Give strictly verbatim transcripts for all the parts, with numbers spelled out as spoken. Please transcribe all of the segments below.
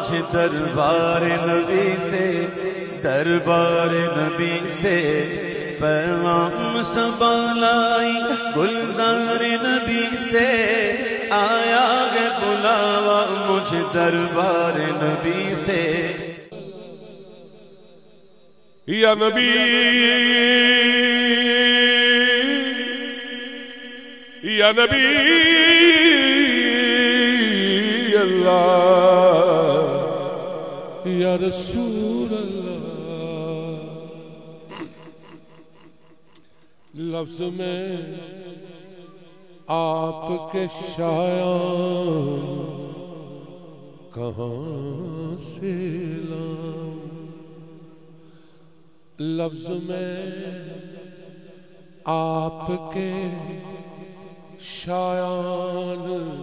मुझे दरबार नबी से, दरबार नबी से पैगाम सबलाई, गुलजार नबी से आया है बुलावा मुझे दरबार नबी से। या नबी या नबी अल्लाह, या रसूल अल्लाह। लफ्ज में आपके शायान कहाँ से लाऊं, लफ्ज में आपके शायान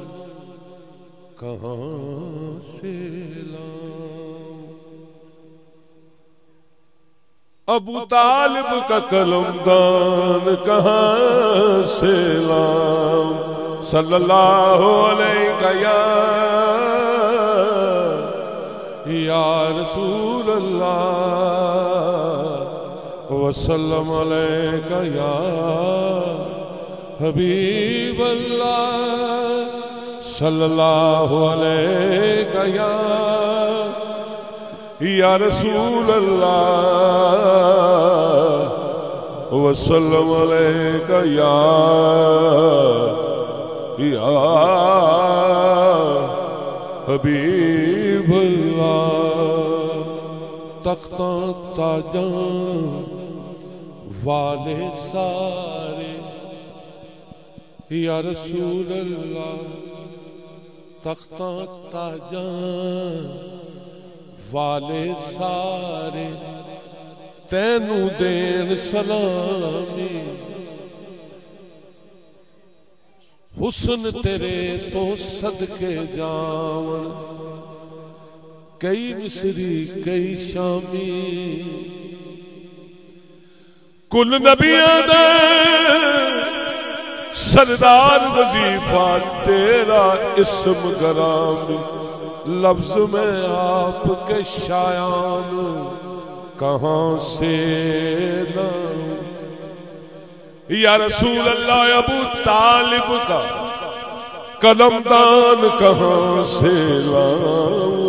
कहाँ से लाऊं। अबू तालिब का कलमदान कहाँ से लाऊं, सल्लल्लाहु अलैहि या रसूल अल्लाह वसल्लम अलैका या हबीब अल्लाह, सल्लल्लाहु अलैका या या रसूल अल्लाह वसल्लम अलैका या या हबीब अल्लाह। तख्ता ताजा वाले सारे या रसूल अल्लाह, तख्ता ताजा वाले सारे तैनू देन सलामी, हुस्न तेरे तो सदके जावन कई मिस्री कई शामी। कुल नबियां दा सरदार वजीफा तेरा इस्म गरामी, लफ्ज में आपके शायान कहाँ से लाऊं। या रसूल अल्लाह अबू तालिब का कलमदान कहाँ से लाऊं,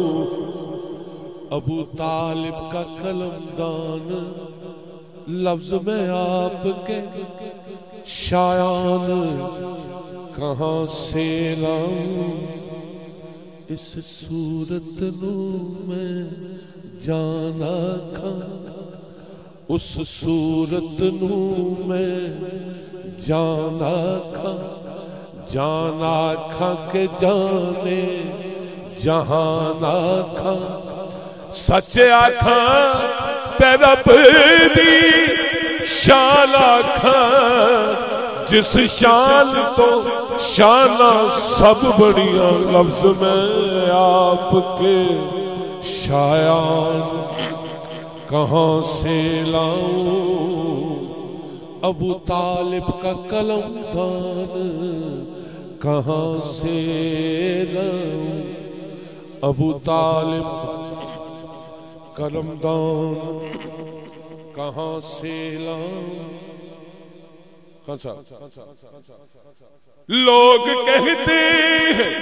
अबू तालिब का कलमदान लफ्ज में आपके शायान कहाँ से लाऊं। इस सूरत नू मैं जाना खा, उस सूरत नू मैं जाना खा, जाना खा के जाने जहाना खा। सच आखा ते रब दी शान आखा, जिस शान तो शाना सब बढ़िया, लफ्ज में आपके शायान कहाँ से लाऊं। अबू तालिब का कलमदान कहाँ से लाऊं, अबू तालिब कलमदान कहाँ से लाऊं। लोग कहते हैं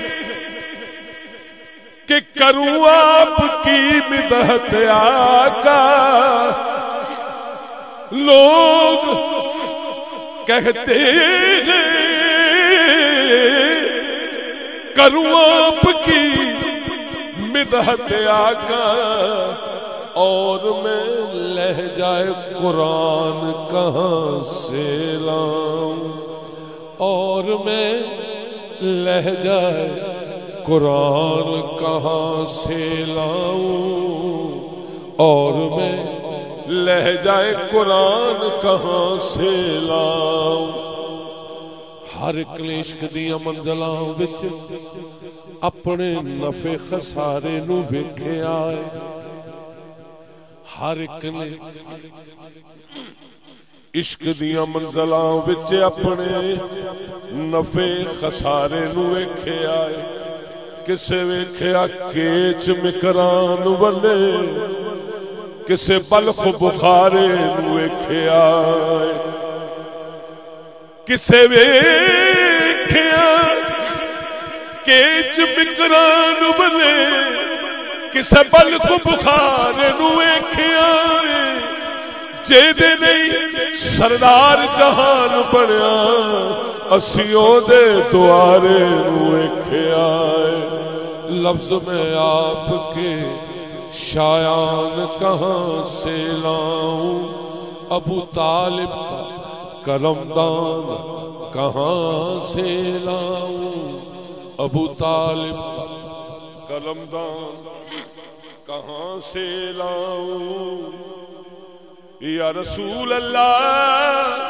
कि करूं आपकी मिदहत आका, लोग कहते हैं करूं आपकी मिदहत आका, और मैं लहजाए कुरान कहाँ से लाऊं, और मैं लहजाए कुरान कहाँ से लाऊं, और मैं लहजाए कुरान कहाँ से लाऊं। हर क्लेश दियां मंज़िलां विच अपने नफे खसारे नू वेखिया है। हर एक ने इश्क दियां मंज़िलां विच अपने नफे खसारे नू वेखिया है। किसे वेख्या केच मिकरान वले किसे बल्ख बुखारे वेख्या किसे वेख्या केच मिकरान वले किसे बल्ख बुखारे वेख्या जेदे नहीं सरदार जहान बनया असी ओदे द्वारे वेख्या लफ्ज में आपके शायान कहाँ से लाऊं अबू तालिब का कलमदान कहाँ से लाऊं अबू तालिब का कलमदान कहाँ से लाऊं या रसूल अल्लाह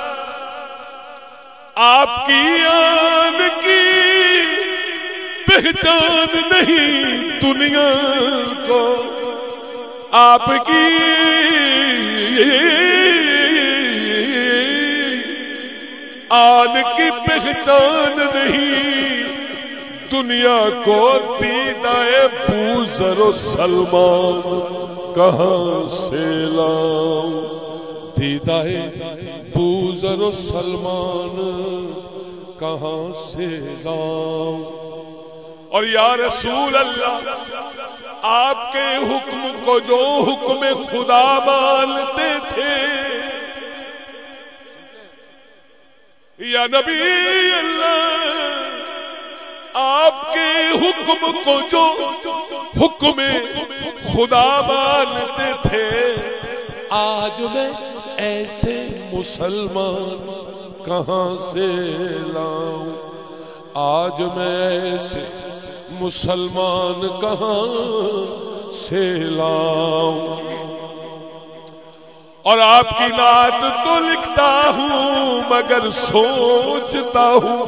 आपकी आन की पहचान नहीं दुनिया को आपकी आन की पहचान नहीं दुनिया को दीदाए बूज़र सलमान कहाँ से लाऊं दीदाए बूज़र सलमान कहाँ से लाऊं और या रसूल अल्लाह आपके हुक्म को जो हुक्म खुदा मानते थे या नबी अल्लाह आपके हुक्म को जो हुक्म खुदा मानते थे आज मैं ऐसे मुसलमान कहाँ से लाऊं आज मैं ऐसे मुसलमान कहाँ से लाऊं और आपकी नात तो लिखता हूँ मगर सोचता हूँ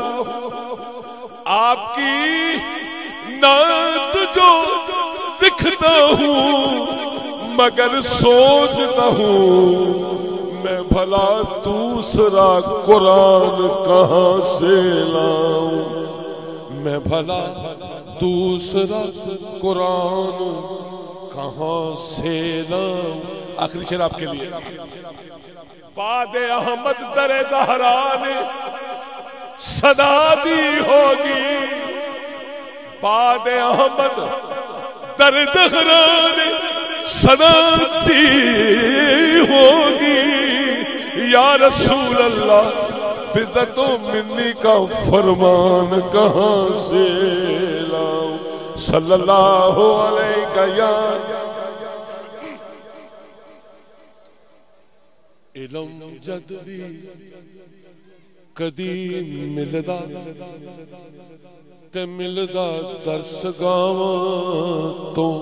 आपकी नात जो लिखता हूँ मगर सोचता हूँ मैं भला दूसरा कुरान कहाँ से लाऊं मैं भला दूसरा कुरान कहाँ से लाऊं आखिरी शेर आपके लिए बाद अहमद दरे ज़हरा ने सदा दी होगी बाद अहमद दरे ज़हरा ने सदा दी होगी या रसूल अल्लाह बिज़्ज़तो मिन्नी का फरमान कहाँ से लाऊं सल्लल्लाहु अलैहि या इल्म जद भी कदी मिलदा ते मिलदा दर्श गावां तो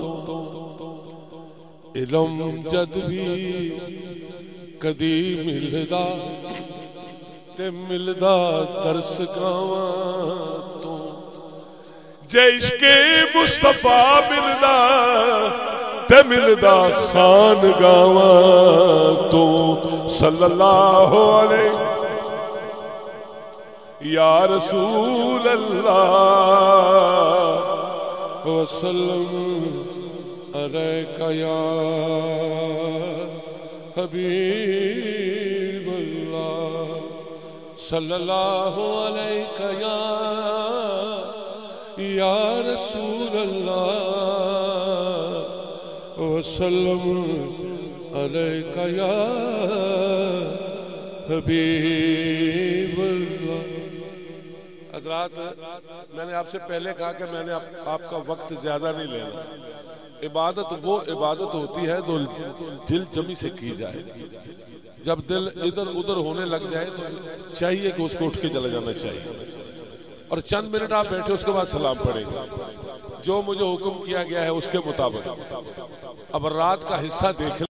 इल्म जद भी कदी मिलदा ते मिलदा दर्स गावां तो जे इश्के मुस्तफा मिलदा ते मिलदा खान गावां तो सल्लल्लाहु अलैहि या रसूल अल्लाह वसल्लम अलैका या हबीब अल्लाह सल्लल्लाहु अलैका या या रसूल अल्लाह वसल्लम अलैका या हबीब अल्लाह। हज़रात मैंने आपसे पहले कहा कि मैंने आप, आपका वक्त ज्यादा नहीं लेना। इबादत वो इबादत होती है जो दिल जमी से की जाए। जब दिल इधर उधर होने लग जाए तो चाहिए कि उसको उठ के चला जाना चाहिए और चंद मिनट आप बैठे उसके बाद सलाम पड़ेगा। जो मुझे हुक्म किया गया है उसके मुताबिक अब रात का हिस्सा देख